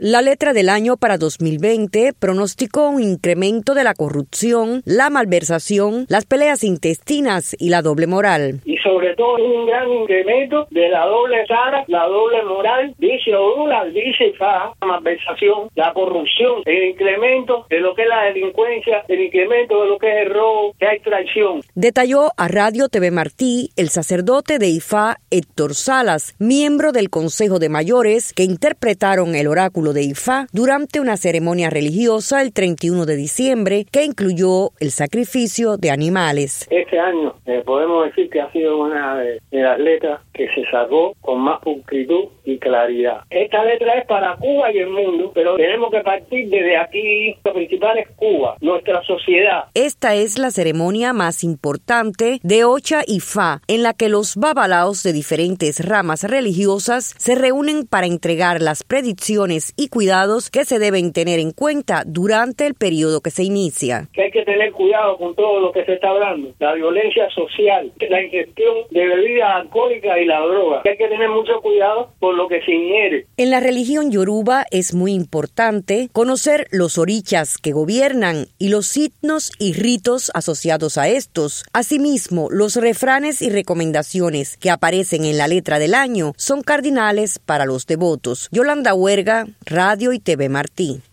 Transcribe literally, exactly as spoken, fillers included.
La letra del año para dos mil veinte pronosticó un incremento de la corrupción, la malversación, las peleas intestinas y la doble moral. Y sobre todo un gran incremento de la doble cara, la doble moral, dice Orula, dice I F A, la malversación, la corrupción, el incremento de lo que es la delincuencia, el incremento de lo que es el robo, que hay traición. Detalló a Radio T V Martí el sacerdote de I F A, Héctor Salas, miembro del Consejo de Mayores, que interpretaron el oráculo de I F A durante una ceremonia religiosa el treinta y uno de diciembre que incluyó el sacrificio de animales. Este año eh, podemos decir que ha sido una de, de las letras que se salvó con más pulcritud y claridad. Esta letra es para Cuba y el mundo, pero tenemos que partir desde aquí. Lo principal es Cuba, nuestra sociedad. Esta es la ceremonia más importante de Ocha I F A, en la que los babalaos de diferentes ramas religiosas se reúnen para entregar las predicciones y cuidados que se deben tener en cuenta durante el periodo que se inicia. Que hay que tener cuidado con todo lo que se está hablando, la violencia social, la ingestión de bebidas alcohólicas y la droga. Que hay que tener mucho cuidado con lo que se ingiere. En la religión yoruba es muy importante conocer los orichas que gobiernan y los signos y ritos asociados a estos. Asimismo, los refranes y recomendaciones que aparecen en la letra del año son cardinales para los devotos. Yolanda Huerga, Radio y T V Martí.